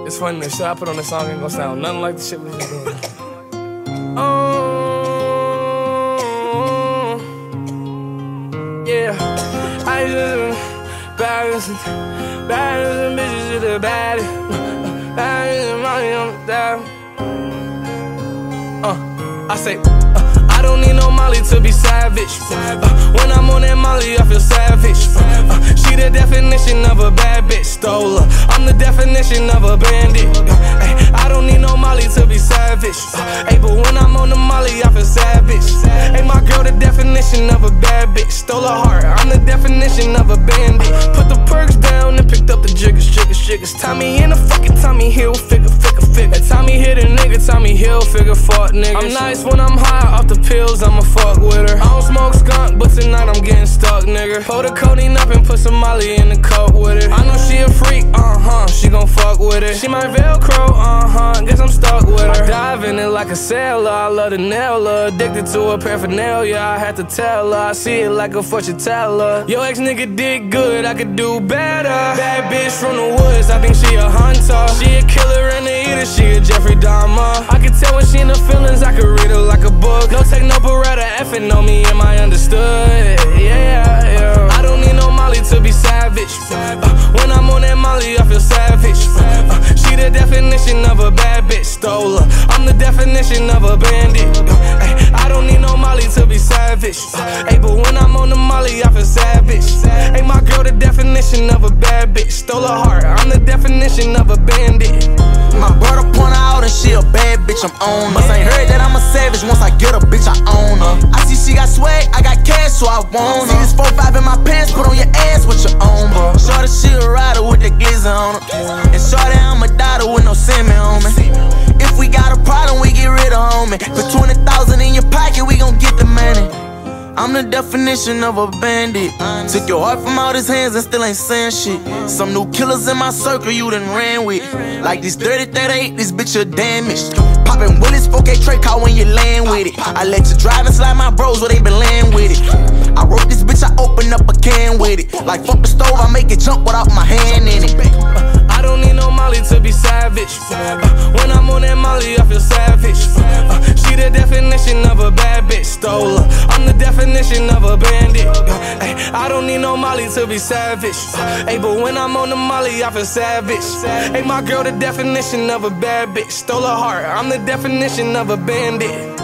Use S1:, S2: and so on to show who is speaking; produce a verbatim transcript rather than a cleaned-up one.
S1: It's funny, the shit I put on this song ain't gonna sound nothing like the shit we was doing. Oh, yeah. I just baddest, baddest bitches to the baddest, baddest money on the dial. Uh, I say, uh, I don't need no Molly to be savage. Uh, when I'm on that Molly, I feel savage. Uh, she the definition of a bad bitch, stole her. I'm the definition of a bandit. Uh, ay, I don't need no Molly to be savage. Uh, ay, but when I'm on the Molly, I feel savage. Hey, my girl, the definition of a bad bitch, stole her heart. I'm the definition of a bandit. Put the perks down and picked up the jiggers, jiggers, jiggers. Tommy in the fucking Tommy Hilfiger, figure, figure. Tommy hit a nigga, Tommy Hilfiger, fuck niggas. I'm nice when I'm high off the pills, I'ma fuck with her. I don't smoke skunk, but tonight I'm getting stuck, nigga. Pull the codeine up and put some Molly in the cup with it. I know she a freak, uh-huh, she gon' fuck with it. She my Velcro, uh-huh, guess I'm stuck with her. I dive in it like a sailor, I love to nail her. Addicted to her paraphernalia, I had to tell her. I see it like a fortune teller. Yo, ex-nigga did good, I could do better. Bad bitch from the woods, I think she a hunter. She a killer and a eater, she a Jeffrey Dahmer. I can tell when she in the feelings, I could read her like a book. No take no beretta, effing on me, am I understood? Yeah, yeah. I don't need no Molly to be savage. Uh, when I'm on that Molly, I feel savage. Uh, uh, she the definition of a bad bitch, stole her. I'm the definition of a bandit. Uh, ay, I don't need no Molly to be savage. Uh, ay, but when I'm on the Molly, I feel savage. Hey, my girl, the definition of a bad bitch, stole her heart. I'm the definition of a bandit.
S2: My brother point her out and she a bad bitch, I'm on her. Must ain't heard that I'm a savage, once I get a bitch, I own her. I see she got swag, I got cash, so I want her. See this four five in my pants, put on your ass with your own, bro. Shorty, she a rider with the glizzy on her. And shorty, I'm a daughter with no semen on me. If we got a problem, we get rid of homie. Put twenty thousand in your pocket, we gon' get the money. I'm the definition of a bandit. Took your heart from out his hands and still ain't saying shit. Some new killers in my circle you done ran with. Like this thirty thirty-eight, this bitch a damaged. Poppin' Willis, four K Trey car when you land with it. I let you drive and slide my bros where they been laying with it. I wrote this bitch, I open up a can with it. Like fuck the stove, I make it jump without my hand in it.
S1: I don't need no Molly to be savage. Uh, when I'm on that Molly, I feel savage. Uh, she the definition of a bad bitch, stole her. I'm the definition of a bandit. Uh, ay, I don't need no Molly to be savage. Uh, ay, but when I'm on the Molly, I feel savage. Hey, my girl, the definition of a bad bitch, stole her heart. I'm the definition of a bandit.